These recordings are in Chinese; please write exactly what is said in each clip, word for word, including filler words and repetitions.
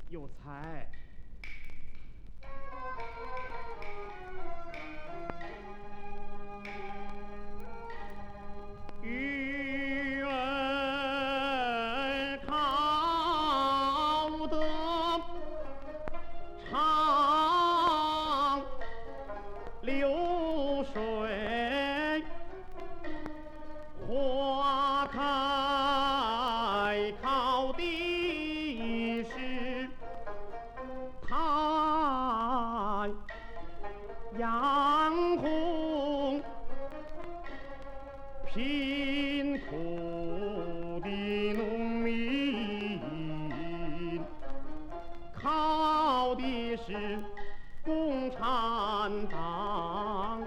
有才。与儿考得长流水，花开考的是太阳红，贫苦的农民靠的是共产党，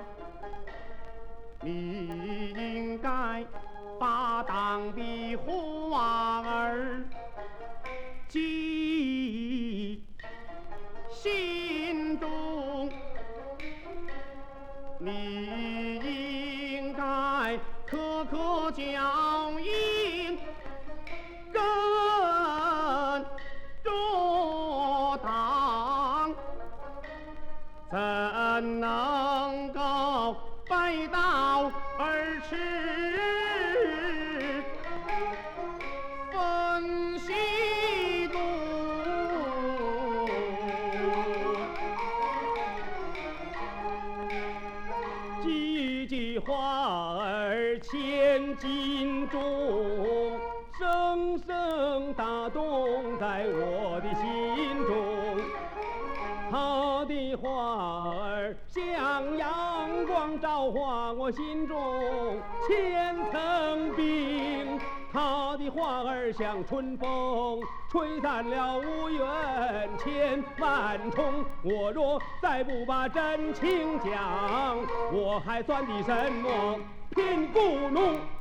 你应该把党的话儿记心中，你应该刻刻教引跟着党，怎能够背道而驰分析度？几句话儿千斤重，深深打动在我的心中。他的话儿像阳光照化我心中千层冰，他的话儿像春风吹散了无缘千万重。我若再不把真情讲，我还算的什么贫苦农？